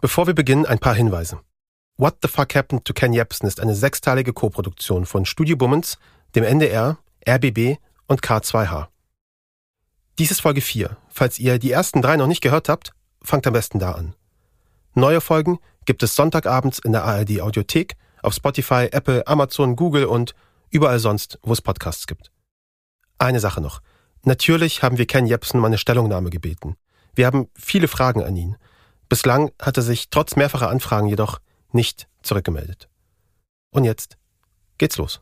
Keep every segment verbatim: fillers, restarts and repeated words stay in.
Bevor wir beginnen, ein paar Hinweise. What the Fuck Happened to Ken Jebsen ist eine sechsteilige Koproduktion von Studio Bummens, dem N D R, R B B und K zwei H. Dies ist Folge vier. Falls ihr die ersten drei noch nicht gehört habt, fangt am besten da an. Neue Folgen gibt es Sonntagabends in der A R D Audiothek, auf Spotify, Apple, Amazon, Google und überall sonst, wo es Podcasts gibt. Eine Sache noch. Natürlich haben wir Ken Jebsen um eine Stellungnahme gebeten. Wir haben viele Fragen an ihn. Bislang hat er sich trotz mehrfacher Anfragen jedoch nicht zurückgemeldet. Und jetzt geht's los.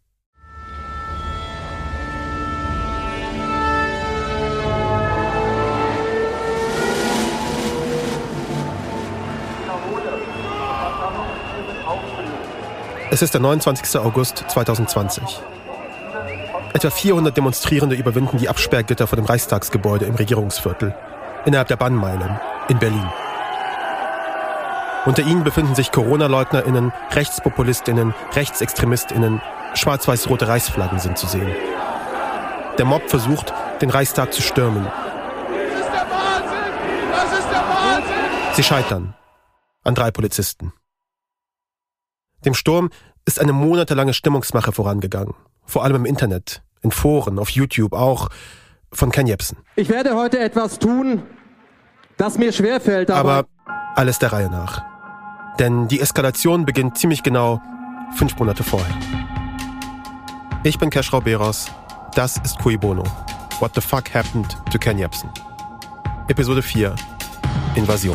Es ist der neunundzwanzigster August zweitausendzwanzig. Etwa vierhundert Demonstrierende überwinden die Absperrgitter vor dem Reichstagsgebäude im Regierungsviertel, innerhalb der Bannmeile in Berlin. Unter ihnen befinden sich Corona-LeugnerInnen, RechtspopulistInnen, RechtsextremistInnen, schwarz-weiß-rote Reichsflaggen sind zu sehen. Der Mob versucht, den Reichstag zu stürmen. Das ist der Wahnsinn! Das ist der Wahnsinn! Sie scheitern an drei Polizisten. Dem Sturm ist eine monatelange Stimmungsmache vorangegangen. Vor allem im Internet, in Foren, auf YouTube, auch von Ken Jebsen. Ich werde heute etwas tun, das mir schwerfällt, aber... Aber alles der Reihe nach. Denn die Eskalation beginnt ziemlich genau fünf Monate vorher. Ich bin Keschrau Beros. Das ist Cui Bono. What the fuck happened to Ken Jebsen? Episode vier. Invasion.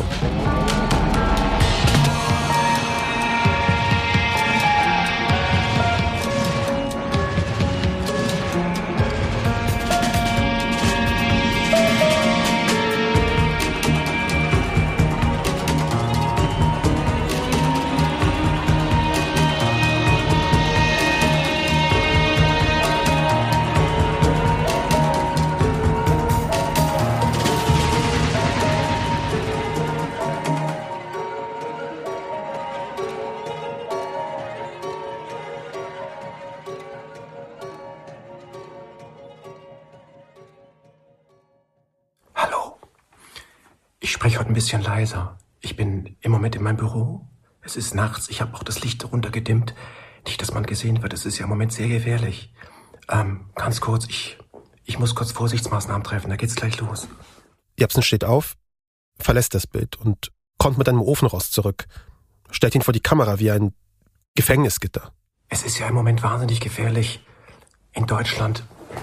Ich spreche heute ein bisschen leiser. Ich bin im Moment in meinem Büro. Es ist nachts. Ich habe auch das Licht runtergedimmt. Nicht, dass man gesehen wird. Es ist ja im Moment sehr gefährlich. Ähm, ganz kurz, ich, ich muss kurz Vorsichtsmaßnahmen treffen. Da geht's gleich los. Jebsen steht auf, verlässt das Bild und kommt mit einem Ofenrost zurück. Stellt ihn vor die Kamera wie ein Gefängnisgitter. Es ist ja im Moment wahnsinnig gefährlich, in Deutschland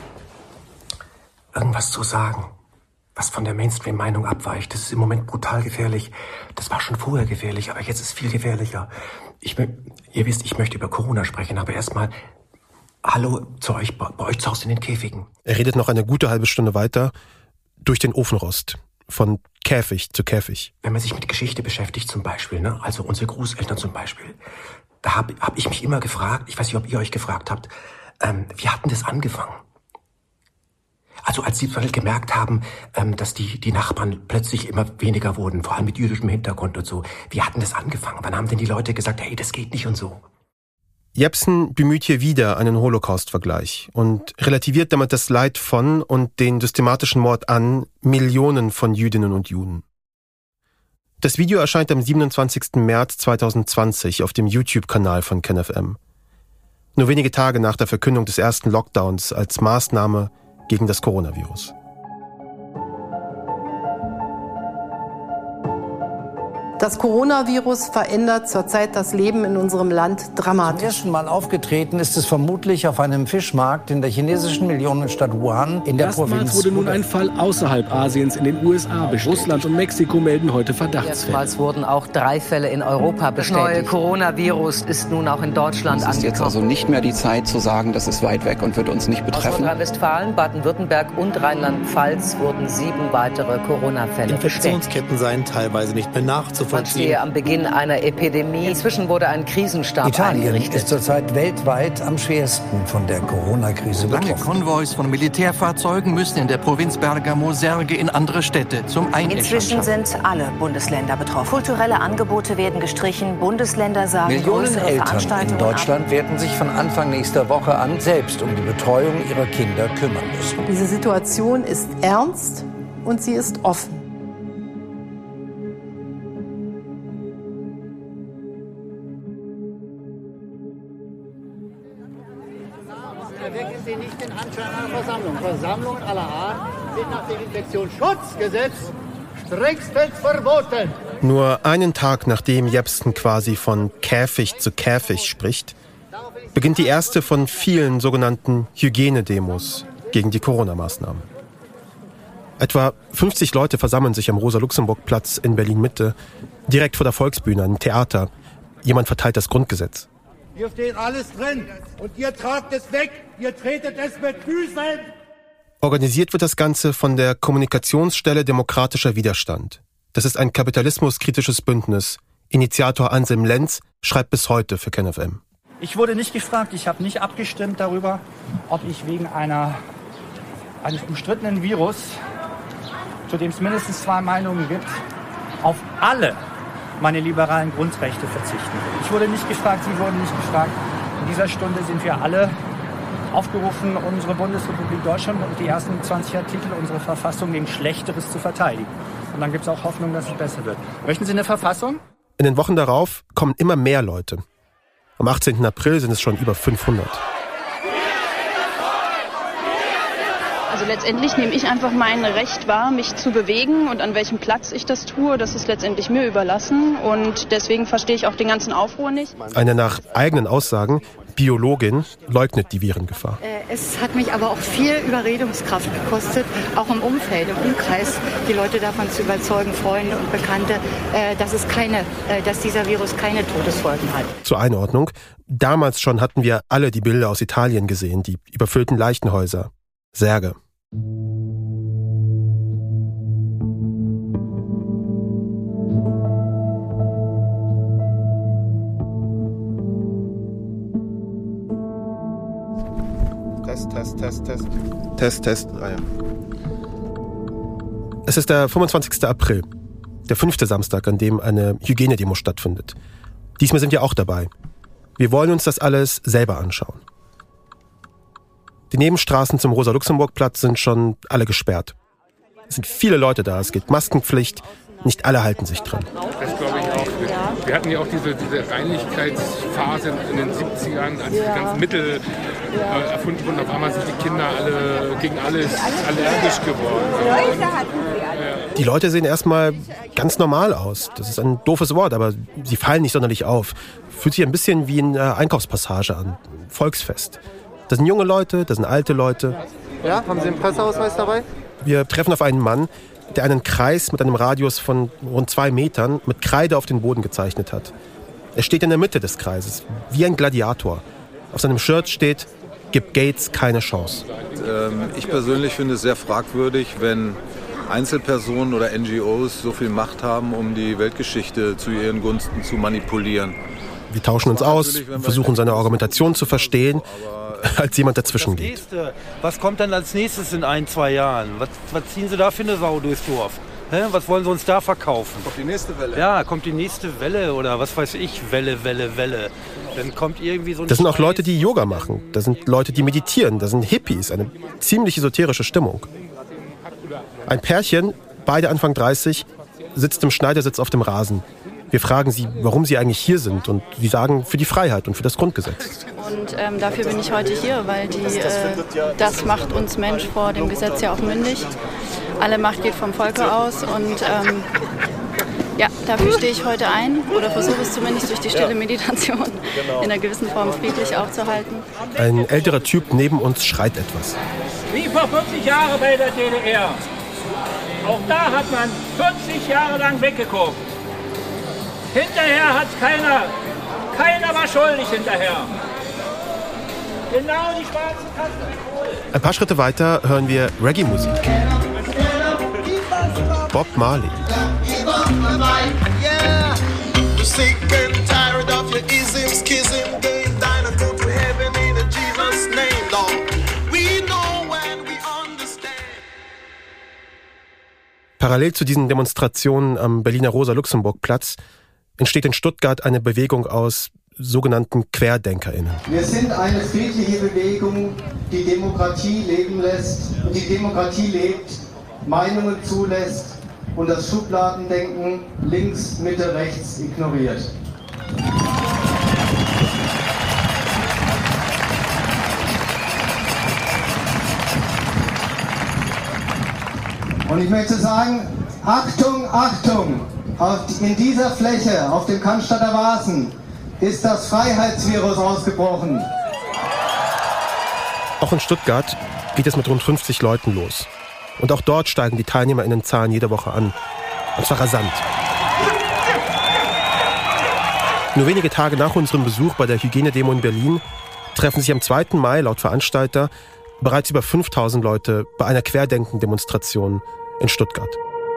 irgendwas zu sagen, was von der Mainstream-Meinung abweicht. Das ist im Moment brutal gefährlich. Das war schon vorher gefährlich, aber jetzt ist es viel gefährlicher. Ich, ihr wisst, ich möchte über Corona sprechen, aber erstmal Hallo zu euch, bei, bei euch zu Hause in den Käfigen. Er redet noch eine gute halbe Stunde weiter durch den Ofenrost, von Käfig zu Käfig. Wenn man sich mit Geschichte beschäftigt zum Beispiel, ne, also unsere Großeltern zum Beispiel, da habe hab ich mich immer gefragt, ich weiß nicht, ob ihr euch gefragt habt, ähm, wie hat denn das angefangen? Also als sie gemerkt haben, dass die, die Nachbarn plötzlich immer weniger wurden, vor allem mit jüdischem Hintergrund und so. Wie hat denn das angefangen? Wann haben denn die Leute gesagt, hey, das geht nicht und so? Jebsen bemüht hier wieder einen Holocaust-Vergleich und relativiert damit das Leid von und den systematischen Mord an Millionen von Jüdinnen und Juden. Das Video erscheint am siebenundzwanzigsten März zweitausendzwanzig auf dem YouTube-Kanal von KenFM. Nur wenige Tage nach der Verkündung des ersten Lockdowns als Maßnahme gegen das Coronavirus. Das Coronavirus verändert zurzeit das Leben in unserem Land dramatisch. Zum ersten Mal aufgetreten ist es vermutlich auf einem Fischmarkt in der chinesischen Millionenstadt Wuhan in der Erstmals Provinz. wurde nun ein Fall außerhalb Asiens in den U S A bestätigt. Russland und Mexiko melden heute Verdachtsfälle. Erstmals wurden auch drei Fälle in Europa bestätigt. Das neue Coronavirus ist nun auch in Deutschland angekommen. Es ist jetzt also nicht mehr die Zeit zu sagen, das ist weit weg und wird uns nicht betreffen. Aus Nordrhein-Westfalen, Baden-Württemberg und Rheinland-Pfalz wurden sieben weitere Corona-Fälle bestätigt. Infektionsketten seien teilweise nicht mehr nachzuvollziehen. Man stehe am Beginn einer Epidemie. Inzwischen wurde ein Krisenstab Italien eingerichtet. ist zurzeit weltweit am schwersten von der Corona-Krise Lange betroffen. Konvois von Militärfahrzeugen müssen in der Provinz Bergamo Särge in andere Städte zum Einäschern Inzwischen schaffen. sind alle Bundesländer betroffen. Kulturelle Angebote werden gestrichen. Bundesländer sagen, Millionen größere Eltern Veranstaltungen in Deutschland werden sich von Anfang nächster Woche an selbst um die Betreuung ihrer Kinder kümmern müssen. Diese Situation ist ernst und sie ist offen. Erwecken Sie nicht den Anschein einer Versammlung. Versammlungen aller Art sind nach dem Infektionsschutzgesetz strengstens verboten. Nur einen Tag nachdem Jepsen quasi von Käfig zu Käfig spricht, beginnt die erste von vielen sogenannten Hygienedemos gegen die Corona-Maßnahmen. Etwa fünfzig Leute versammeln sich am Rosa-Luxemburg-Platz in Berlin-Mitte, direkt vor der Volksbühne, einem Theater. Jemand verteilt das Grundgesetz. Hier steht alles drin und ihr tragt es weg, ihr tretet es mit Füßen. Organisiert wird das Ganze von der Kommunikationsstelle Demokratischer Widerstand. Das ist ein kapitalismuskritisches Bündnis. Initiator Anselm Lenz schreibt bis heute für KenFM. Ich wurde nicht gefragt, ich habe nicht abgestimmt darüber, ob ich wegen einer, eines umstrittenen Virus, zu dem es mindestens zwei Meinungen gibt, auf alle meine liberalen Grundrechte verzichten will. Ich wurde nicht gefragt, Sie wurden nicht gefragt. In dieser Stunde sind wir alle aufgerufen, unsere Bundesrepublik Deutschland und die ersten zwanzig Artikel unserer Verfassung gegen Schlechteres zu verteidigen. Und dann gibt es auch Hoffnung, dass es besser wird. Möchten Sie eine Verfassung? In den Wochen darauf kommen immer mehr Leute. Am achtzehnten April sind es schon über fünfhundert. Also letztendlich nehme ich einfach mein Recht wahr, mich zu bewegen, und an welchem Platz ich das tue, das ist letztendlich mir überlassen, und deswegen verstehe ich auch den ganzen Aufruhr nicht. Eine nach eigenen Aussagen Biologin leugnet die Virengefahr. Es hat mich aber auch viel Überredungskraft gekostet, auch im Umfeld, im Umkreis, die Leute davon zu überzeugen, Freunde und Bekannte, dass es keine, dass dieser Virus keine Todesfolgen hat. Zur Einordnung: Damals schon hatten wir alle die Bilder aus Italien gesehen, die überfüllten Leichenhäuser, Särge. Test, Test, Test, Test. Test, Test. Ah, ja. Es ist der fünfundzwanzigster April, der fünfte Samstag, an dem eine Hygienedemo stattfindet. Diesmal sind wir auch dabei. Wir wollen uns das alles selber anschauen. Die Nebenstraßen zum Rosa-Luxemburg-Platz sind schon alle gesperrt. Es sind viele Leute da, es gilt Maskenpflicht. Nicht alle halten sich dran. Das glaube ich auch. Wir hatten ja auch diese, diese Reinlichkeitsphase in den siebzigern, als die ganzen Mittel äh, erfunden wurden. Auf einmal sind die Kinder alle gegen alles allergisch geworden. Die Leute sehen erstmal ganz normal aus. Das ist ein doofes Wort, aber sie fallen nicht sonderlich auf. Fühlt sich ein bisschen wie eine Einkaufspassage an. Volksfest. Das sind junge Leute, das sind alte Leute. Ja, haben Sie einen Presseausweis dabei? Wir treffen auf einen Mann, der einen Kreis mit einem Radius von rund zwei Metern mit Kreide auf den Boden gezeichnet hat. Er steht in der Mitte des Kreises, wie ein Gladiator. Auf seinem Shirt steht: Gib Gates keine Chance. Ähm, ich persönlich finde es sehr fragwürdig, wenn Einzelpersonen oder N G Os so viel Macht haben, um die Weltgeschichte zu ihren Gunsten zu manipulieren. Wir tauschen uns aus, versuchen seine Argumentation zu verstehen, als jemand dazwischen geht. Was kommt dann als nächstes in ein, zwei Jahren? Was, was ziehen Sie da für eine Sau durchs Dorf? Hä? Was wollen Sie uns da verkaufen? Kommt die nächste Welle? Ja, kommt die nächste Welle oder was weiß ich, Welle, Welle, Welle. Dann kommt irgendwie so ein Das sind auch Leute, die Yoga machen. Das sind Leute, die meditieren. Das sind Hippies. Eine ziemlich esoterische Stimmung. Ein Pärchen, beide Anfang dreißig, sitzt im Schneidersitz auf dem Rasen. Wir fragen sie, warum sie eigentlich hier sind, und sie sagen, für die Freiheit und für das Grundgesetz. Und ähm, dafür bin ich heute hier, weil die, äh, das macht uns Mensch vor dem Gesetz ja auch mündig. Alle Macht geht vom Volke aus, und ähm, ja, dafür stehe ich heute ein, oder versuche es zumindest durch die stille Meditation in einer gewissen Form friedlich aufzuhalten. Ein älterer Typ neben uns schreit etwas. Wie vor vierzig Jahren bei der D D R. Auch da hat man vierzig Jahre lang weggeguckt. Hinterher hat keiner, keiner war schuldig hinterher. Genau die schwarze Kasse. Ein paar Schritte weiter hören wir Reggae-Musik. Bob Marley. Parallel zu diesen Demonstrationen am Berliner Rosa-Luxemburg-Platz entsteht in Stuttgart eine Bewegung aus sogenannten QuerdenkerInnen. Wir sind eine friedliche Bewegung, die Demokratie leben lässt, und die Demokratie lebt, Meinungen zulässt und das Schubladendenken links, Mitte, rechts ignoriert. Und ich möchte sagen, Achtung, Achtung, auf, in dieser Fläche, auf dem Cannstatter Wasen, ist das Freiheitsvirus ausgebrochen. Auch in Stuttgart geht es mit rund fünfzig Leuten los. Und auch dort steigen die TeilnehmerInnenzahlen jede Woche an. Und zwar rasant. Nur wenige Tage nach unserem Besuch bei der Hygienedemo in Berlin treffen sich am zweiten Mai laut Veranstalter bereits über fünftausend Leute bei einer Querdenken-Demonstration in Stuttgart.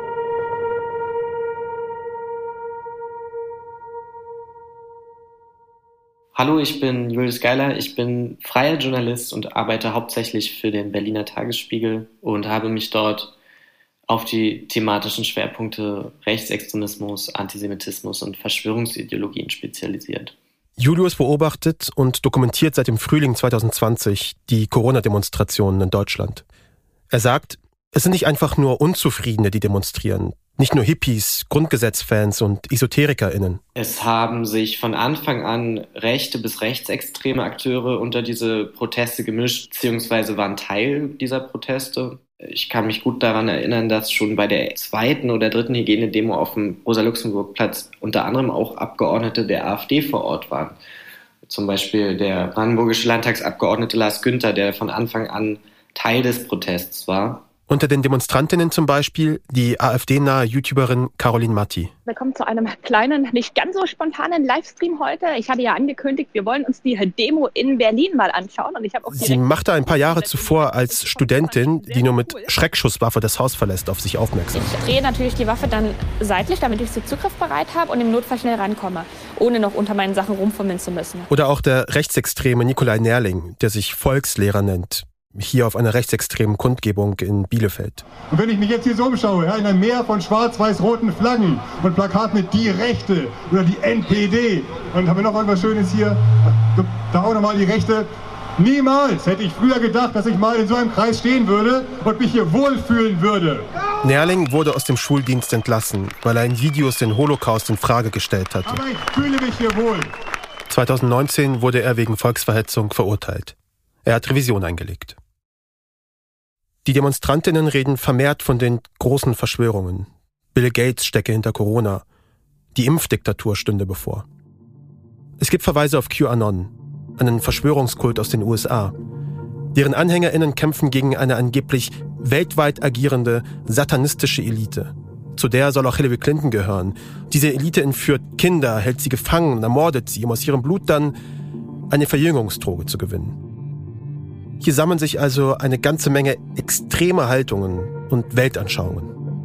Hallo, ich bin Julius Geiler, ich bin freier Journalist und arbeite hauptsächlich für den Berliner Tagesspiegel und habe mich dort auf die thematischen Schwerpunkte Rechtsextremismus, Antisemitismus und Verschwörungsideologien spezialisiert. Julius beobachtet und dokumentiert seit dem Frühling zwanzig zwanzig die Corona-Demonstrationen in Deutschland. Er sagt, es sind nicht einfach nur Unzufriedene, die demonstrieren. Nicht nur Hippies, Grundgesetzfans und EsoterikerInnen. Es haben sich von Anfang an rechte bis rechtsextreme Akteure unter diese Proteste gemischt, beziehungsweise waren Teil dieser Proteste. Ich kann mich gut daran erinnern, dass schon bei der zweiten oder dritten Hygienedemo auf dem Rosa-Luxemburg-Platz unter anderem auch Abgeordnete der AfD vor Ort waren. Zum Beispiel der brandenburgische Landtagsabgeordnete Lars Günther, der von Anfang an Teil des Protests war. Unter den Demonstrantinnen zum Beispiel die AfD-nahe YouTuberin Caroline Matti. Willkommen zu einem kleinen, nicht ganz so spontanen Livestream heute. Ich hatte ja angekündigt, wir wollen uns die Demo in Berlin mal anschauen. Und ich habe auch Sie machte ein paar Jahre zuvor als Studentin, die nur mit Schreckschusswaffe das Haus verlässt, auf sich aufmerksam. Ich drehe natürlich die Waffe dann seitlich, damit ich sie zugriffbereit habe und im Notfall schnell rankomme, ohne noch unter meinen Sachen rumfummeln zu müssen. Oder auch der rechtsextreme Nikolai Nerling, der sich Volkslehrer nennt. Hier auf einer rechtsextremen Kundgebung in Bielefeld. Und wenn ich mich jetzt hier so umschaue, ja, in einem Meer von schwarz-weiß-roten Flaggen und Plakaten mit Die Rechte oder die N P D, und haben wir noch irgendwas Schönes hier, da auch nochmal die Rechte. Niemals hätte ich früher gedacht, dass ich mal in so einem Kreis stehen würde und mich hier wohlfühlen würde. Nerling wurde aus dem Schuldienst entlassen, weil er in Videos den Holocaust in Frage gestellt hatte. Aber ich fühle mich hier wohl. zwanzig neunzehn wurde er wegen Volksverhetzung verurteilt. Er hat Revision eingelegt. Die Demonstrantinnen reden vermehrt von den großen Verschwörungen. Bill Gates stecke hinter Corona. Die Impfdiktatur stünde bevor. Es gibt Verweise auf QAnon, einen Verschwörungskult aus den U S A. Deren AnhängerInnen kämpfen gegen eine angeblich weltweit agierende, satanistische Elite. Zu der soll auch Hillary Clinton gehören. Diese Elite entführt Kinder, hält sie gefangen, ermordet sie, um aus ihrem Blut dann eine Verjüngungsdroge zu gewinnen. Hier sammeln sich also eine ganze Menge extreme Haltungen und Weltanschauungen.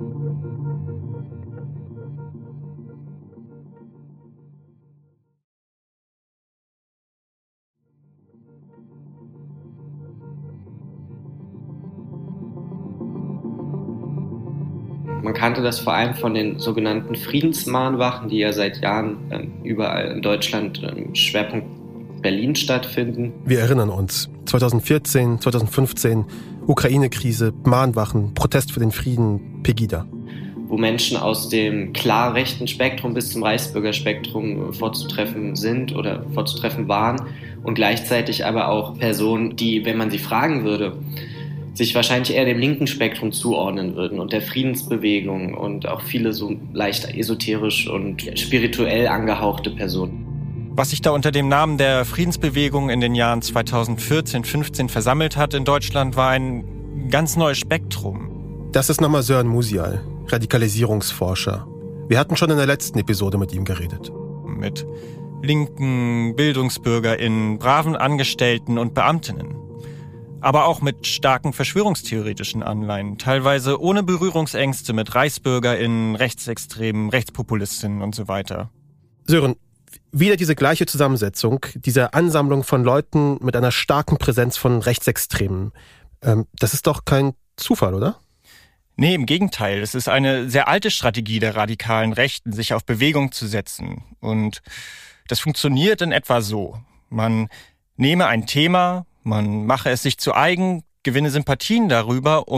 Man kannte das vor allem von den sogenannten Friedensmahnwachen, die ja seit Jahren äh, überall in Deutschland im Schwerpunkt Berlin stattfinden. Wir erinnern uns, zwanzig vierzehn, zwanzig fünfzehn, Ukraine-Krise, Mahnwachen, Protest für den Frieden, Pegida. Wo Menschen aus dem klar rechten Spektrum bis zum Reichsbürgerspektrum vorzutreffen sind oder vorzutreffen waren und gleichzeitig aber auch Personen, die, wenn man sie fragen würde, sich wahrscheinlich eher dem linken Spektrum zuordnen würden und der Friedensbewegung und auch viele so leicht esoterisch und spirituell angehauchte Personen. Was sich da unter dem Namen der Friedensbewegung in den Jahren zweitausendvierzehn, fünfzehn versammelt hat in Deutschland, war ein ganz neues Spektrum. Das ist nochmal Sören Musial, Radikalisierungsforscher. Wir hatten schon in der letzten Episode mit ihm geredet. Mit linken BildungsbürgerInnen, braven Angestellten und Beamtinnen. Aber auch mit starken verschwörungstheoretischen Anleihen, teilweise ohne Berührungsängste mit ReichsbürgerInnen, Rechtsextremen, Rechtspopulistinnen und so weiter. Sören, wieder diese gleiche Zusammensetzung, diese Ansammlung von Leuten mit einer starken Präsenz von Rechtsextremen. Ähm, das ist doch kein Zufall, oder? Nee, im Gegenteil. Es ist eine sehr alte Strategie der radikalen Rechten, sich auf Bewegung zu setzen. Und das funktioniert in etwa so. Man nehme ein Thema, man mache es sich zu eigen, gewinne Sympathien darüber, um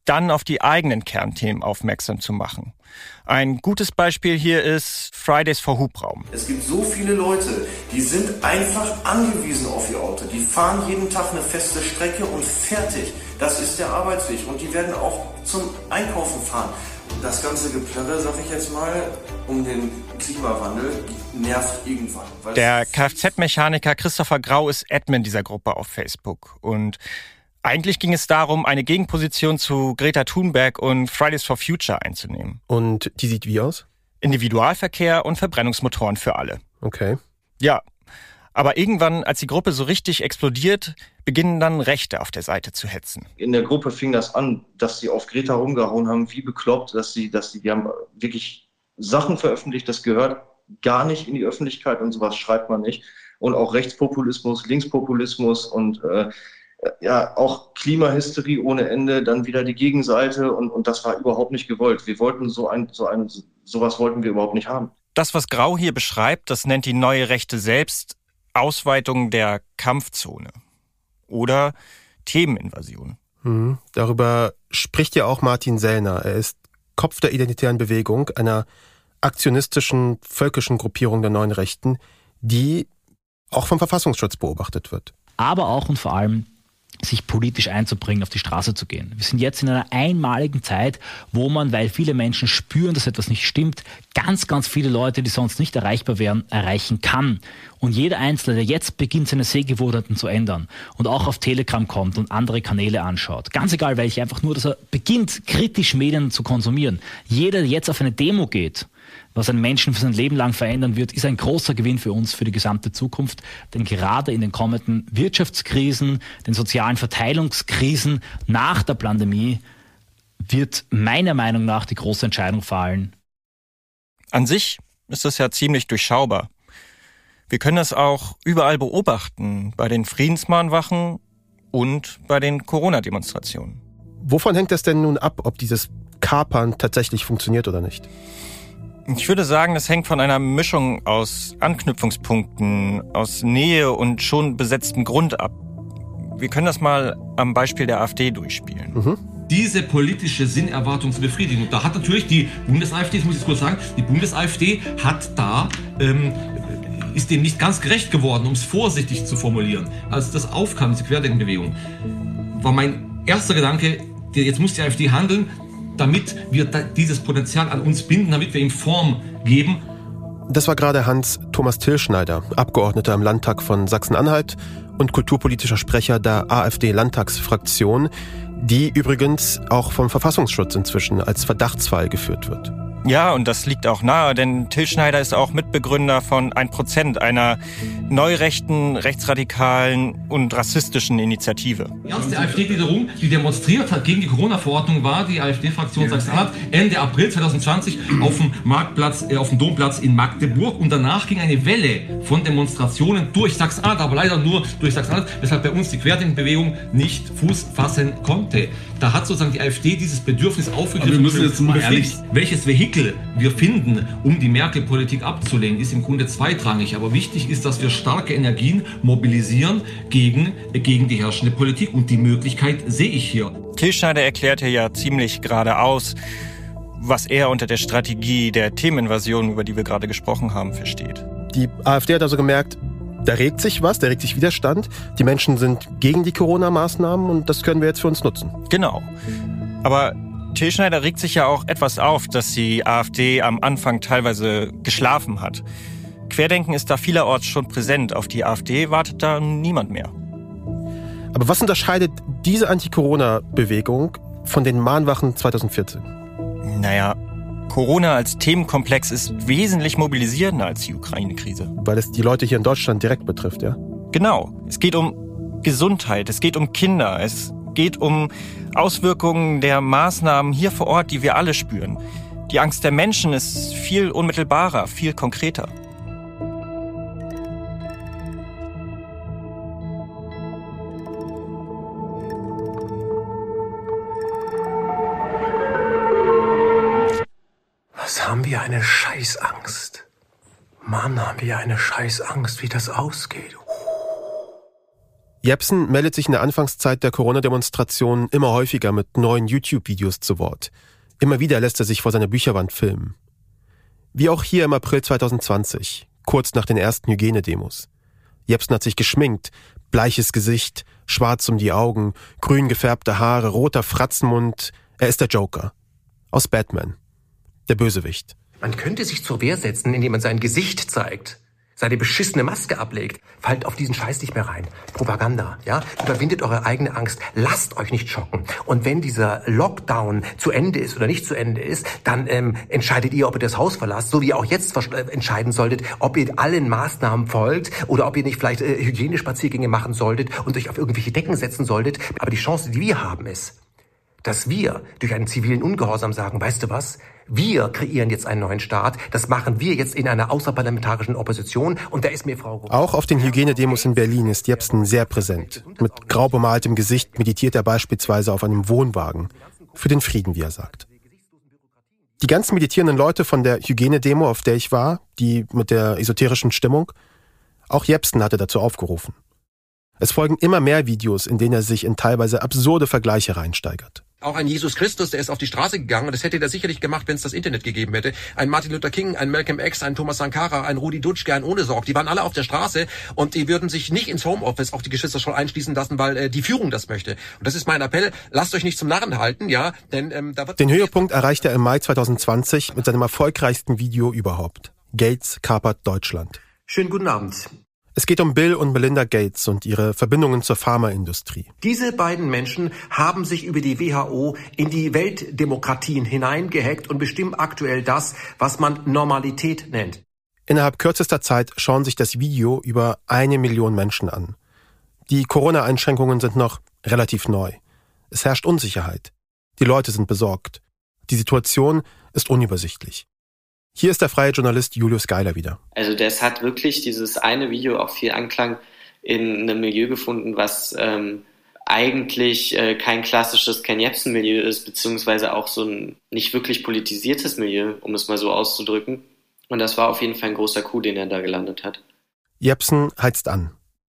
dann auf die eigenen Kernthemen aufmerksam zu machen. Ein gutes Beispiel hier ist Fridays for Hubraum. Es gibt so viele Leute, die sind einfach angewiesen auf ihr Auto. Die fahren jeden Tag eine feste Strecke und fertig. Das ist der Arbeitsweg. Und die werden auch zum Einkaufen fahren. Das ganze Geplärre, sag ich jetzt mal, um den Klimawandel nervt irgendwann. Der Kfz-Mechaniker Christopher Grau ist Admin dieser Gruppe auf Facebook. Und eigentlich ging es darum, eine Gegenposition zu Greta Thunberg und Fridays for Future einzunehmen. Und die sieht wie aus? Individualverkehr und Verbrennungsmotoren für alle. Okay. Ja, aber irgendwann, als die Gruppe so richtig explodiert, beginnen dann Rechte auf der Seite zu hetzen. In der Gruppe fing das an, dass sie auf Greta rumgehauen haben, wie bekloppt, dass sie, dass sie, die haben wirklich Sachen veröffentlicht, das gehört gar nicht in die Öffentlichkeit und sowas schreibt man nicht. Und auch Rechtspopulismus, Linkspopulismus und äh, ja, auch Klimahysterie ohne Ende, dann wieder die Gegenseite und, und das war überhaupt nicht gewollt. Wir wollten so ein, so ein, sowas wollten wir überhaupt nicht haben. Das, was Grau hier beschreibt, das nennt die neue Rechte selbst Ausweitung der Kampfzone oder Themeninvasion. Mhm. Darüber spricht ja auch Martin Sellner. Er ist Kopf der Identitären Bewegung, einer aktionistischen, völkischen Gruppierung der neuen Rechten, die auch vom Verfassungsschutz beobachtet wird. Aber auch und vor allem sich politisch einzubringen, auf die Straße zu gehen. Wir sind jetzt in einer einmaligen Zeit, wo man, weil viele Menschen spüren, dass etwas nicht stimmt, ganz, ganz viele Leute, die sonst nicht erreichbar wären, erreichen kann. Und jeder Einzelne, der jetzt beginnt, seine Sehgewohnheiten zu ändern und auch auf Telegram kommt und andere Kanäle anschaut, ganz egal welche, einfach nur, dass er beginnt, kritisch Medien zu konsumieren. Jeder, der jetzt auf eine Demo geht, was einen Menschen für sein Leben lang verändern wird, ist ein großer Gewinn für uns, für die gesamte Zukunft. Denn gerade in den kommenden Wirtschaftskrisen, den sozialen Verteilungskrisen nach der Pandemie wird meiner Meinung nach die große Entscheidung fallen. An sich ist das ja ziemlich durchschaubar. Wir können das auch überall beobachten, bei den Friedensmahnwachen und bei den Corona-Demonstrationen. Wovon hängt das denn nun ab, ob dieses Kapern tatsächlich funktioniert oder nicht? Ich würde sagen, das hängt von einer Mischung aus Anknüpfungspunkten, aus Nähe und schon besetztem Grund ab. Wir können das mal am Beispiel der AfD durchspielen. Mhm. Diese politische Sinnerwartung zu befriedigen. Und da hat natürlich die Bundes-AfD, das muss ich kurz sagen, die Bundes-AfD hat da, ähm, ist dem nicht ganz gerecht geworden, um es vorsichtig zu formulieren. Als das aufkam, diese Querdenkenbewegung, war mein erster Gedanke, jetzt muss die AfD handeln, damit wir dieses Potenzial an uns binden, damit wir ihm Form geben. Das war gerade Hans-Thomas Tilschneider, Abgeordneter im Landtag von Sachsen-Anhalt und kulturpolitischer Sprecher der AfD-Landtagsfraktion, die übrigens auch vom Verfassungsschutz inzwischen als Verdachtsfall geführt wird. Ja, und das liegt auch nahe, denn Tilschneider ist auch Mitbegründer von ein Prozent, einer neurechten, rechtsradikalen und rassistischen Initiative. Die erste AfD-Gliederung, die demonstriert hat gegen die Corona-Verordnung, war die AfD-Fraktion Sachsen-Anhalt Ende April zwanzig zwanzig auf dem Marktplatz, äh, auf dem Domplatz in Magdeburg. Und danach ging eine Welle von Demonstrationen durch Sachsen-Anhalt, aber leider nur durch Sachsen-Anhalt, weshalb bei uns die Querdenkenbewegung nicht Fuß fassen konnte. Da hat sozusagen die AfD dieses Bedürfnis aufgegriffen. Aber wir müssen jetzt mal ehrlich, welches Vehikel wir finden, um die Merkel-Politik abzulehnen, ist im Grunde zweitrangig. Aber wichtig ist, dass wir starke Energien mobilisieren gegen, gegen die herrschende Politik. Und die Möglichkeit sehe ich hier. Tilschneider erklärte ja ziemlich geradeaus, was er unter der Strategie der Themeninvasion, über die wir gerade gesprochen haben, versteht. Die AfD hat also gemerkt, da regt sich was, da regt sich Widerstand. Die Menschen sind gegen die Corona-Maßnahmen und das können wir jetzt für uns nutzen. Genau. Aber Tilschneider regt sich ja auch etwas auf, dass die AfD am Anfang teilweise geschlafen hat. Querdenken ist da vielerorts schon präsent. Auf die AfD wartet da niemand mehr. Aber was unterscheidet diese Anti-Corona-Bewegung von den Mahnwachen zwanzig vierzehn? Naja, Corona als Themenkomplex ist wesentlich mobilisierender als die Ukraine-Krise. Weil es die Leute hier in Deutschland direkt betrifft, ja? Genau. Es geht um Gesundheit, es geht um Kinder, es geht um Auswirkungen der Maßnahmen hier vor Ort, die wir alle spüren. Die Angst der Menschen ist viel unmittelbarer, viel konkreter. Was haben wir eine Scheißangst? Mann, haben wir eine Scheißangst, wie das ausgeht. Jepsen meldet sich in der Anfangszeit der Corona-Demonstrationen immer häufiger mit neuen YouTube-Videos zu Wort. Immer wieder lässt er sich vor seiner Bücherwand filmen. Wie auch hier im April zwanzig zwanzig, kurz nach den ersten Hygienedemos. Jepsen hat sich geschminkt, bleiches Gesicht, schwarz um die Augen, grün gefärbte Haare, roter Fratzenmund. Er ist der Joker. Aus Batman. Der Bösewicht. Man könnte sich zur Wehr setzen, indem man sein Gesicht zeigt, seine beschissene Maske ablegt. Fallt auf diesen Scheiß nicht mehr rein. Propaganda, ja? Überwindet eure eigene Angst. Lasst euch nicht schocken. Und wenn dieser Lockdown zu Ende ist oder nicht zu Ende ist, dann ähm, entscheidet ihr, ob ihr das Haus verlasst, so wie ihr auch jetzt äh, entscheiden solltet, ob ihr allen Maßnahmen folgt oder ob ihr nicht vielleicht äh, Hygienespaziergänge machen solltet und euch auf irgendwelche Decken setzen solltet. Aber die Chance, die wir haben, ist, dass wir durch einen zivilen Ungehorsam sagen, weißt du was, wir kreieren jetzt einen neuen Staat, das machen wir jetzt in einer außerparlamentarischen Opposition und da ist mir Frau... Auch auf den Hygienedemos in Berlin ist Jepsen sehr präsent. Mit grau bemaltem Gesicht meditiert er beispielsweise auf einem Wohnwagen. Für den Frieden, wie er sagt. Die ganzen meditierenden Leute von der Hygienedemo, auf der ich war, die mit der esoterischen Stimmung, auch Jepsen hatte dazu aufgerufen. Es folgen immer mehr Videos, in denen er sich in teilweise absurde Vergleiche reinsteigert. Auch ein Jesus Christus, der ist auf die Straße gegangen und das hätte er sicherlich gemacht, wenn es das Internet gegeben hätte. Ein Martin Luther King, ein Malcolm X, ein Thomas Sankara, ein Rudi Dutschke, ein Ohnesorg, die waren alle auf der Straße und die würden sich nicht ins Homeoffice auf die Geschwisterschule einschließen lassen, weil äh, die Führung das möchte. Und das ist mein Appell, lasst euch nicht zum Narren halten, ja, denn ähm, da wird... Den Höhepunkt erreicht er im Mai zwanzig zwanzig mit seinem erfolgreichsten Video überhaupt. Gates kapert Deutschland. Schönen guten Abend. Es geht um Bill und Melinda Gates und ihre Verbindungen zur Pharmaindustrie. Diese beiden Menschen haben sich über die W H O in die Weltdemokratien hineingehackt und bestimmen aktuell das, was man Normalität nennt. Innerhalb kürzester Zeit schauen sich das Video über eine Million Menschen an. Die Corona-Einschränkungen sind noch relativ neu. Es herrscht Unsicherheit. Die Leute sind besorgt. Die Situation ist unübersichtlich. Hier ist der freie Journalist Julius Geiler wieder. Also das hat wirklich dieses eine Video auch viel Anklang in einem Milieu gefunden, was ähm, eigentlich äh, kein klassisches Ken Jepsen-Milieu ist, beziehungsweise auch so ein nicht wirklich politisiertes Milieu, um es mal so auszudrücken. Und das war auf jeden Fall ein großer Coup, den er da gelandet hat. Jepsen heizt an.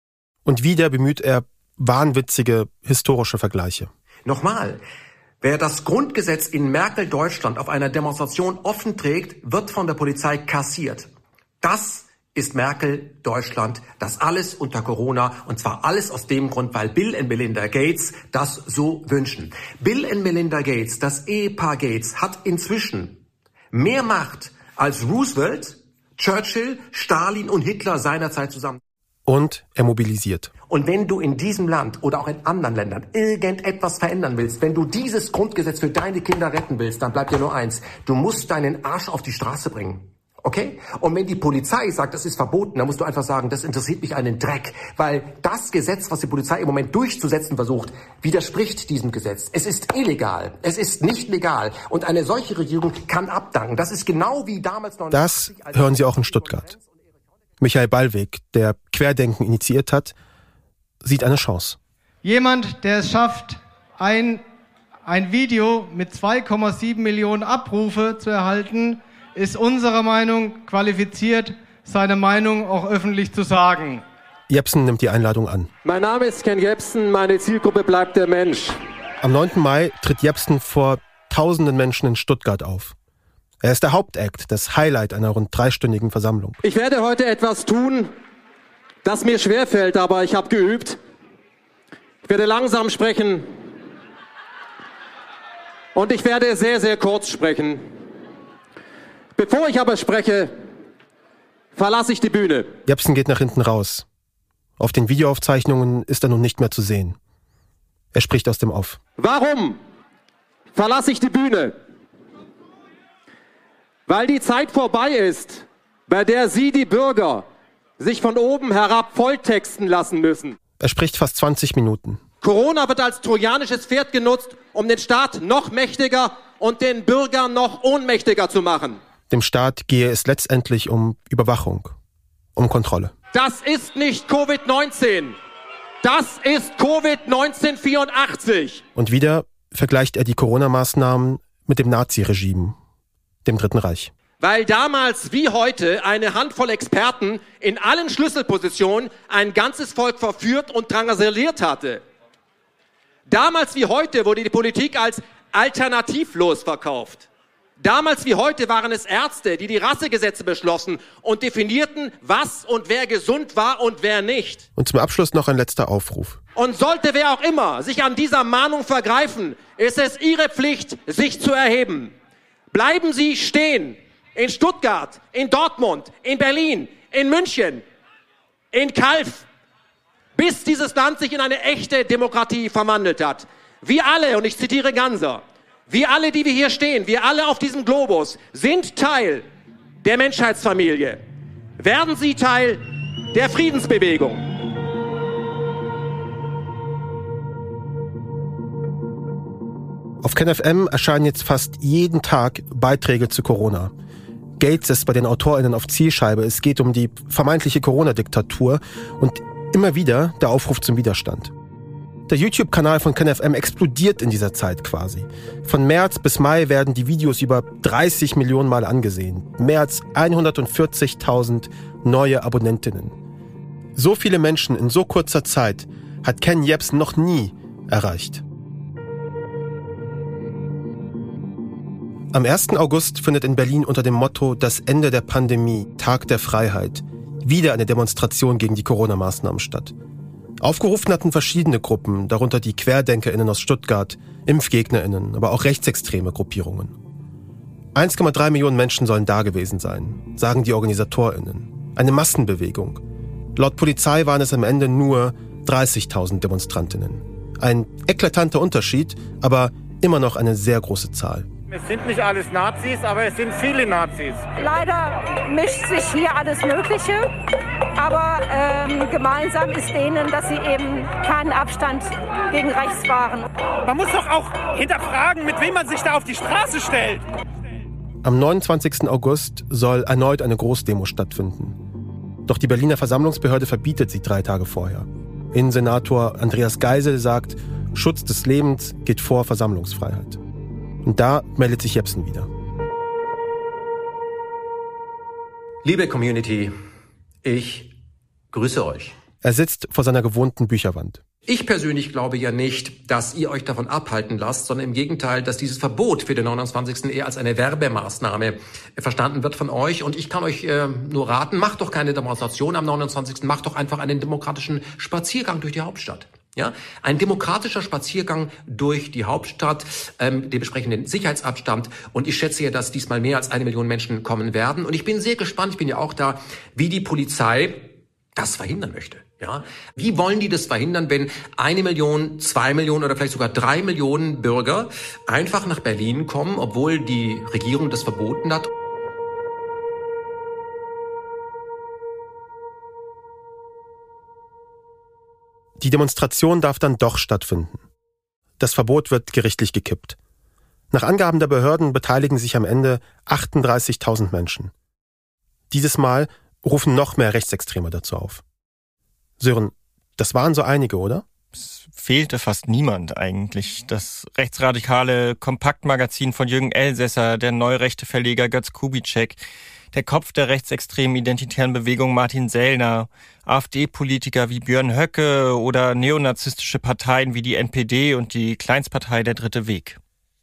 Und wieder bemüht er wahnwitzige historische Vergleiche. Nochmal. Wer das Grundgesetz in Merkel-Deutschland auf einer Demonstration offen trägt, wird von der Polizei kassiert. Das ist Merkel-Deutschland, das alles unter Corona, und zwar alles aus dem Grund, weil Bill und Melinda Gates das so wünschen. Bill und Melinda Gates, das Ehepaar Gates, hat inzwischen mehr Macht als Roosevelt, Churchill, Stalin und Hitler seinerzeit zusammen. Und er mobilisiert. Und wenn du in diesem Land oder auch in anderen Ländern irgendetwas verändern willst, wenn du dieses Grundgesetz für deine Kinder retten willst, dann bleibt dir nur eins. Du musst deinen Arsch auf die Straße bringen. Okay? Und wenn die Polizei sagt, das ist verboten, dann musst du einfach sagen, das interessiert mich einen Dreck. Weil das Gesetz, was die Polizei im Moment durchzusetzen versucht, widerspricht diesem Gesetz. Es ist illegal. Es ist nicht legal. Und eine solche Regierung kann abdanken. Das ist genau wie damals... Das hören Sie auch in Stuttgart. Michael Ballweg, der Querdenken initiiert hat, sieht eine Chance. Jemand, der es schafft, ein, ein Video mit zwei Komma sieben Millionen Abrufe zu erhalten, ist unserer Meinung qualifiziert, seine Meinung auch öffentlich zu sagen. Jepsen nimmt die Einladung an. Mein Name ist Ken Jepsen, meine Zielgruppe bleibt der Mensch. Am neunten Mai tritt Jepsen vor tausenden Menschen in Stuttgart auf. Er ist der Hauptakt, das Highlight einer rund dreistündigen Versammlung. Ich werde heute etwas tun, das mir schwerfällt, aber ich habe geübt. Ich werde langsam sprechen und ich werde sehr, sehr kurz sprechen. Bevor ich aber spreche, verlasse ich die Bühne. Jepsen geht nach hinten raus. Auf den Videoaufzeichnungen ist er nun nicht mehr zu sehen. Er spricht aus dem Off. Warum verlasse ich die Bühne? Weil die Zeit vorbei ist, bei der Sie, die Bürger, sich von oben herab volltexten lassen müssen. Er spricht fast zwanzig Minuten. Corona wird als trojanisches Pferd genutzt, um den Staat noch mächtiger und den Bürger noch ohnmächtiger zu machen. Dem Staat gehe es letztendlich um Überwachung, um Kontrolle. Das ist nicht Covid neunzehn. Das ist Covid neunzehnhundertvierundachtzig. Und wieder vergleicht er die Corona-Maßnahmen mit dem Naziregime, dem Dritten Reich. Weil damals wie heute eine Handvoll Experten in allen Schlüsselpositionen ein ganzes Volk verführt und drangsaliert hatte. Damals wie heute wurde die Politik als alternativlos verkauft. Damals wie heute waren es Ärzte, die die Rassegesetze beschlossen und definierten, was und wer gesund war und wer nicht. Und zum Abschluss noch ein letzter Aufruf. Und sollte wer auch immer sich an dieser Mahnung vergreifen, ist es Ihre Pflicht, sich zu erheben. Bleiben Sie stehen. In Stuttgart, in Dortmund, in Berlin, in München, in Calw, bis dieses Land sich in eine echte Demokratie verwandelt hat. Wir alle, und ich zitiere Ganser, wir alle, die wir hier stehen, wir alle auf diesem Globus, sind Teil der Menschheitsfamilie. Werden Sie Teil der Friedensbewegung. Auf KenFM erscheinen jetzt fast jeden Tag Beiträge zu Corona. Gates ist bei den AutorInnen auf Zielscheibe. Es geht um die vermeintliche Corona-Diktatur und immer wieder der Aufruf zum Widerstand. Der YouTube-Kanal von KenFM explodiert in dieser Zeit quasi. Von März bis Mai werden die Videos über dreißig Millionen Mal angesehen. Mehr als hundertvierzigtausend neue Abonnentinnen. So viele Menschen in so kurzer Zeit hat Ken Jebsen noch nie erreicht. Am ersten August findet in Berlin unter dem Motto Das Ende der Pandemie, Tag der Freiheit, wieder eine Demonstration gegen die Corona-Maßnahmen statt. Aufgerufen hatten verschiedene Gruppen, darunter die QuerdenkerInnen aus Stuttgart, ImpfgegnerInnen, aber auch rechtsextreme Gruppierungen. eins Komma drei Millionen Menschen sollen da gewesen sein, sagen die OrganisatorInnen. Eine Massenbewegung. Laut Polizei waren es am Ende nur dreißigtausend DemonstrantInnen. Ein eklatanter Unterschied, aber immer noch eine sehr große Zahl. Es sind nicht alles Nazis, aber es sind viele Nazis. Leider mischt sich hier alles Mögliche, aber ähm, gemeinsam ist denen, dass sie eben keinen Abstand gegen rechts wahren. Man muss doch auch hinterfragen, mit wem man sich da auf die Straße stellt. Am neunundzwanzigsten August soll erneut eine Großdemo stattfinden. Doch die Berliner Versammlungsbehörde verbietet sie drei Tage vorher. Innensenator Andreas Geisel sagt, Schutz des Lebens geht vor Versammlungsfreiheit. Und da meldet sich Jebsen wieder. Liebe Community, ich grüße euch. Er sitzt vor seiner gewohnten Bücherwand. Ich persönlich glaube ja nicht, dass ihr euch davon abhalten lasst, sondern im Gegenteil, dass dieses Verbot für den neunundzwanzigsten eher als eine Werbemaßnahme verstanden wird von euch. Und ich kann euch äh, nur raten, macht doch keine Demonstration am neunundzwanzigsten Macht doch einfach einen demokratischen Spaziergang durch die Hauptstadt. Ja, ein demokratischer Spaziergang durch die Hauptstadt, ähm, den besprechenden Sicherheitsabstand. Und ich schätze ja, dass diesmal mehr als eine Million Menschen kommen werden. Und ich bin sehr gespannt, ich bin ja auch da, wie die Polizei das verhindern möchte. Ja, wie wollen die das verhindern, wenn eine Million, zwei Millionen oder vielleicht sogar drei Millionen Bürger einfach nach Berlin kommen, obwohl die Regierung das verboten hat? Die Demonstration darf dann doch stattfinden. Das Verbot wird gerichtlich gekippt. Nach Angaben der Behörden beteiligen sich am Ende achtunddreißigtausend Menschen. Dieses Mal rufen noch mehr Rechtsextreme dazu auf. Sören, das waren so einige, oder? Es fehlte fast niemand eigentlich. Das rechtsradikale Kompaktmagazin von Jürgen Elsässer, der neurechte Verleger Götz Kubitschek, der Kopf der rechtsextremen identitären Bewegung Martin Sellner, AfD-Politiker wie Björn Höcke oder neonazistische Parteien wie die N P D und die Kleinstpartei Der Dritte Weg.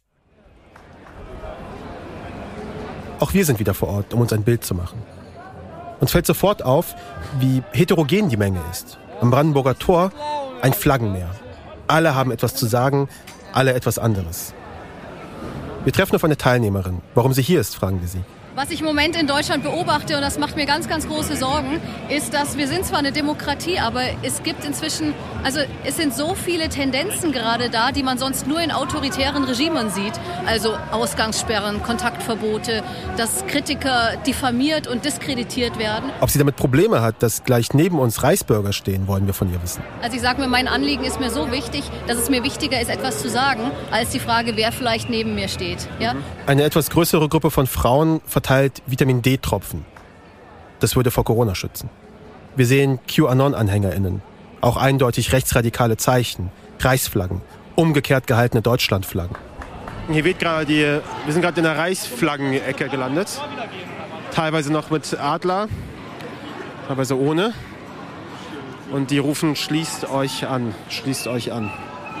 Auch wir sind wieder vor Ort, um uns ein Bild zu machen. Uns fällt sofort auf, wie heterogen die Menge ist. Am Brandenburger Tor ein Flaggenmeer. Alle haben etwas zu sagen, alle etwas anderes. Wir treffen auf eine Teilnehmerin. Warum sie hier ist, fragen wir sie. Was ich im Moment in Deutschland beobachte, und das macht mir ganz, ganz große Sorgen, ist, dass wir sind zwar eine Demokratie, aber es gibt inzwischen, also es sind so viele Tendenzen gerade da, die man sonst nur in autoritären Regimen sieht. Also Ausgangssperren, Kontaktverbote, dass Kritiker diffamiert und diskreditiert werden. Ob sie damit Probleme hat, dass gleich neben uns Reichsbürger stehen, wollen wir von ihr wissen. Also ich sage mir, mein Anliegen ist mir so wichtig, dass es mir wichtiger ist, etwas zu sagen, als die Frage, wer vielleicht neben mir steht. Ja? Eine etwas größere Gruppe von Frauen verteilt Vitamin-D-Tropfen. Das würde vor Corona schützen. Wir sehen QAnon-AnhängerInnen, auch eindeutig rechtsradikale Zeichen, Reichsflaggen, umgekehrt gehaltene Deutschlandflaggen. Hier weht gerade die, wir sind gerade in der Reichsflaggenecke gelandet. Teilweise noch mit Adler, teilweise ohne. Und die rufen, schließt euch an, schließt euch an.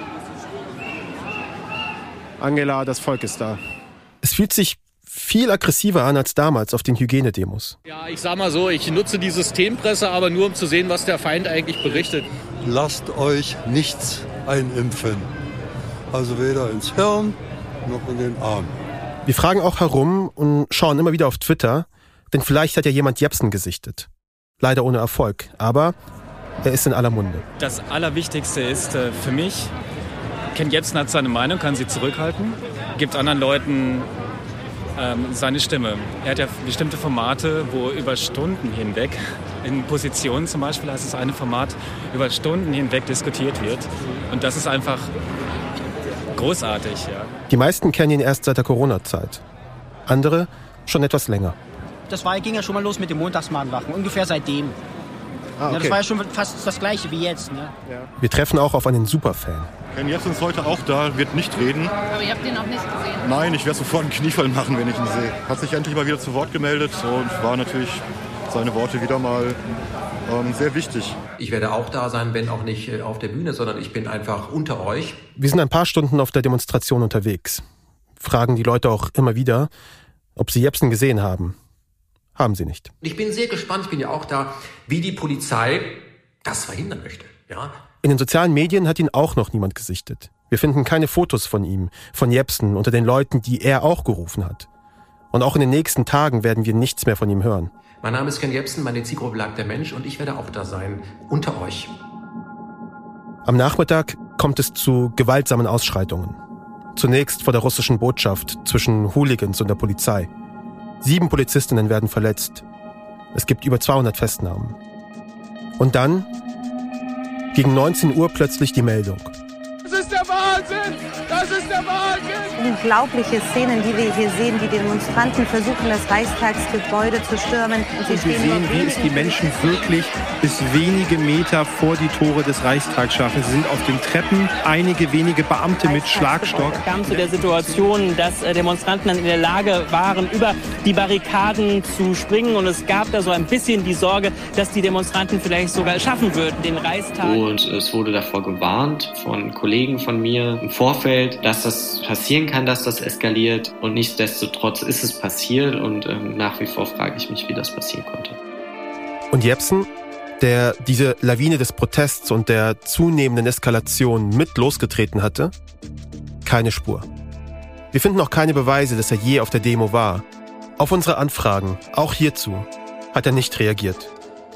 Angela, das Volk ist da. Es fühlt sich viel aggressiver an als damals auf den Hygienedemos. Ja, ich sag mal so, ich nutze die Systempresse, aber nur um zu sehen, was der Feind eigentlich berichtet. Lasst euch nichts einimpfen. Also weder ins Hirn noch in den Arm. Wir fragen auch herum und schauen immer wieder auf Twitter, denn vielleicht hat ja jemand Jepsen gesichtet. Leider ohne Erfolg, aber er ist in aller Munde. Das Allerwichtigste ist äh, für mich, Ken Jepsen hat seine Meinung, kann sie zurückhalten, gibt anderen Leuten ähm, seine Stimme. Er hat ja bestimmte Formate, wo über Stunden hinweg, in Positionen zum Beispiel heißt es eine Format, über Stunden hinweg diskutiert wird. Und das ist einfach großartig, ja. Die meisten kennen ihn erst seit der Corona-Zeit. Andere schon etwas länger. Das war, ging ja schon mal los mit dem Montagsmahnwachen, ungefähr seitdem. Ah, okay. Ja, das war ja schon fast das Gleiche wie jetzt. Ne? Ja. Wir treffen auch auf einen Superfan. Ken Jepsen ist heute auch da, wird nicht reden. Aber ihr habt ihn noch nicht gesehen? Nein, ich werde sofort einen Kniefall machen, wenn ich ihn sehe. Hat sich endlich mal wieder zu Wort gemeldet und war natürlich seine Worte wieder mal ähm, sehr wichtig. Ich werde auch da sein, wenn auch nicht äh, auf der Bühne, sondern ich bin einfach unter euch. Wir sind ein paar Stunden auf der Demonstration unterwegs. Fragen die Leute auch immer wieder, ob sie Jepsen gesehen haben. Haben sie nicht. Ich bin sehr gespannt, ich bin ja auch da, wie die Polizei das verhindern möchte. Ja? In den sozialen Medien hat ihn auch noch niemand gesichtet. Wir finden keine Fotos von ihm, von Jepsen, unter den Leuten, die er auch gerufen hat. Und auch in den nächsten Tagen werden wir nichts mehr von ihm hören. Mein Name ist Ken Jepsen, meine Zielgruppe lag der Mensch und ich werde auch da sein, unter euch. Am Nachmittag kommt es zu gewaltsamen Ausschreitungen. Zunächst vor der russischen Botschaft zwischen Hooligans und der Polizei. Sieben Polizistinnen werden verletzt. Es gibt über zweihundert Festnahmen. Und dann, gegen neunzehn Uhr plötzlich die Meldung. Das ist der Wahnsinn! Das ist der Wahnsinn! Unglaubliche Szenen, die wir hier sehen. Die Demonstranten versuchen, das Reichstagsgebäude zu stürmen. Und wir sehen, wie es die Menschen wirklich bis wenige Meter vor die Tore des Reichstags schaffen. Sie sind auf den Treppen, einige wenige Beamte mit Schlagstock. Es kam zu der Situation, dass Demonstranten dann in der Lage waren, über die Barrikaden zu springen. Und es gab da so ein bisschen die Sorge, dass die Demonstranten vielleicht sogar schaffen würden, den Reichstag. Und es wurde davor gewarnt von Kollegen von mir im Vorfeld, dass das passieren kann, dass das eskaliert. Und nichtsdestotrotz ist es passiert. Und ähm, nach wie vor frage ich mich, wie das passieren konnte. Und Jepsen, der diese Lawine des Protests und der zunehmenden Eskalation mit losgetreten hatte? Keine Spur. Wir finden auch keine Beweise, dass er je auf der Demo war. Auf unsere Anfragen, auch hierzu, hat er nicht reagiert.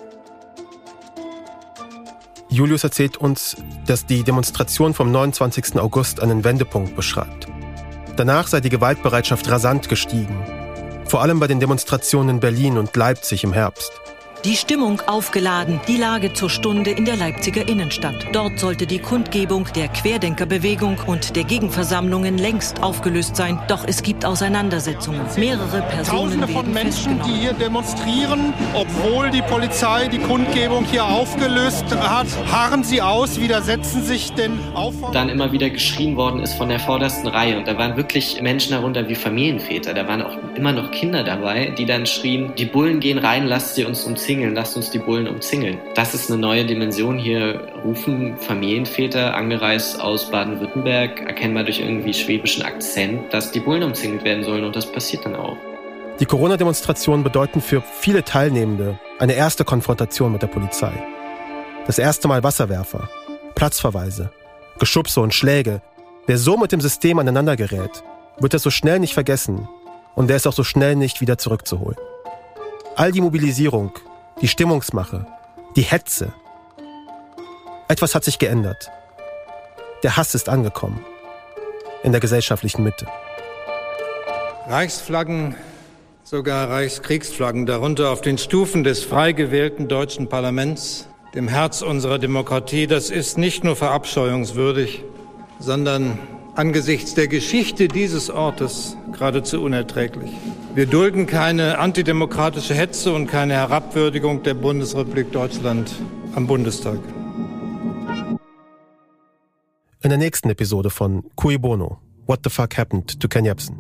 Julius erzählt uns, dass die Demonstration vom neunundzwanzigsten August einen Wendepunkt beschreibt. Danach sei die Gewaltbereitschaft rasant gestiegen. Vor allem bei den Demonstrationen in Berlin und Leipzig im Herbst. Die Stimmung aufgeladen, die Lage zur Stunde in der Leipziger Innenstadt. Dort sollte die Kundgebung der Querdenkerbewegung und der Gegenversammlungen längst aufgelöst sein. Doch es gibt Auseinandersetzungen. Mehrere Personen Tausende von Menschen, die hier demonstrieren, obwohl die Polizei die Kundgebung hier aufgelöst hat, harren sie aus, widersetzen sich den Aufforderungen. Dann immer wieder geschrien worden ist von der vordersten Reihe. Und da waren wirklich Menschen darunter wie Familienväter. Da waren auch immer noch Kinder dabei, die dann schrien, die Bullen gehen rein, lasst sie uns umzingeln. Lasst uns die Bullen umzingeln. Das ist eine neue Dimension. Hier rufen Familienväter, angereist aus Baden-Württemberg, erkennbar durch irgendwie schwäbischen Akzent, dass die Bullen umzingelt werden sollen und das passiert dann auch. Die Corona-Demonstrationen bedeuten für viele Teilnehmende eine erste Konfrontation mit der Polizei. Das erste Mal Wasserwerfer, Platzverweise, Geschubse und Schläge. Wer so mit dem System aneinander gerät, wird das so schnell nicht vergessen und der ist auch so schnell nicht wieder zurückzuholen. All die Mobilisierung, die Stimmungsmache, die Hetze. Etwas hat sich geändert. Der Hass ist angekommen. In der gesellschaftlichen Mitte. Reichsflaggen, sogar Reichskriegsflaggen, darunter auf den Stufen des frei gewählten deutschen Parlaments, dem Herz unserer Demokratie, das ist nicht nur verabscheuungswürdig, sondern angesichts der Geschichte dieses Ortes geradezu unerträglich. Wir dulden keine antidemokratische Hetze und keine Herabwürdigung der Bundesrepublik Deutschland am Bundestag. In der nächsten Episode von Cui Bono, What the fuck happened to Ken Jebsen?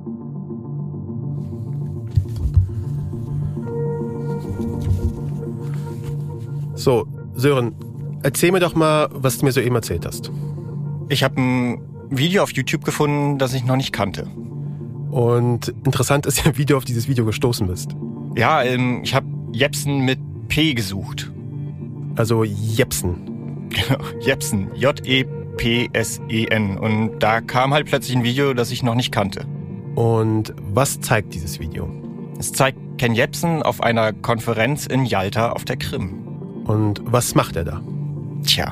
So, Sören, erzähl mir doch mal, was du mir soeben erzählt hast. Ich habe ein Video auf YouTube gefunden, das ich noch nicht kannte. Und interessant ist ja, wie du auf dieses Video gestoßen bist. Ja, ähm, ich habe Jebsen mit P gesucht. Also Jebsen. Genau, Jebsen. J E P S E N. Und da kam halt plötzlich ein Video, das ich noch nicht kannte. Und was zeigt dieses Video? Es zeigt Ken Jebsen auf einer Konferenz in Jalta auf der Krim. Und was macht er da? Tja.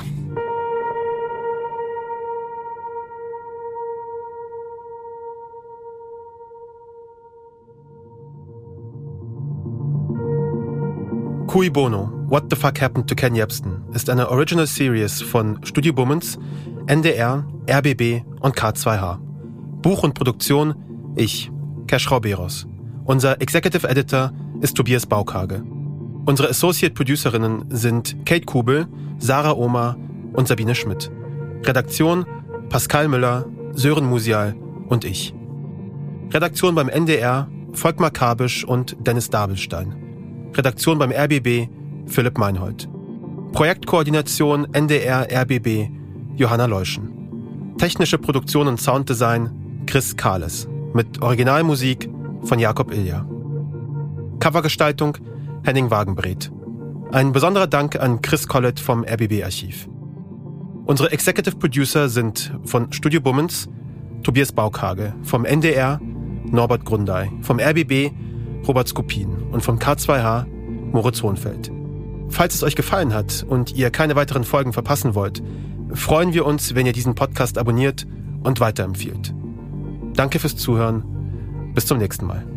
Cui Bono, What the Fuck Happened to Ken Jebsen ist eine Original Series von Studio Bummens, N D R, R B B und K zwei H. Buch und Produktion, ich, Cash Rauberos. Unser Executive Editor ist Tobias Baukage. Unsere Associate Producerinnen sind Kate Kubel, Sarah Ohmer und Sabine Schmidt. Redaktion Pascal Müller, Sören Musial und ich. Redaktion beim N D R Volkmar Kabisch und Dennis Dabelstein. Redaktion beim R B B Philipp Meinhold. Projektkoordination N D R R B B Johanna Leuschen. Technische Produktion und Sounddesign Chris Kahles. Mit Originalmusik von Jakob Ilja. Covergestaltung Henning Wagenbreth. Ein besonderer Dank an Chris Collett vom R B B-Archiv. Unsere Executive Producer sind von Studio Bummens Tobias Baukage, vom N D R Norbert Grundei, vom R B B Robert Skopin und vom K zwei H Moritz Hohnfeld. Falls es euch gefallen hat und ihr keine weiteren Folgen verpassen wollt, freuen wir uns, wenn ihr diesen Podcast abonniert und weiterempfiehlt. Danke fürs Zuhören. Bis zum nächsten Mal.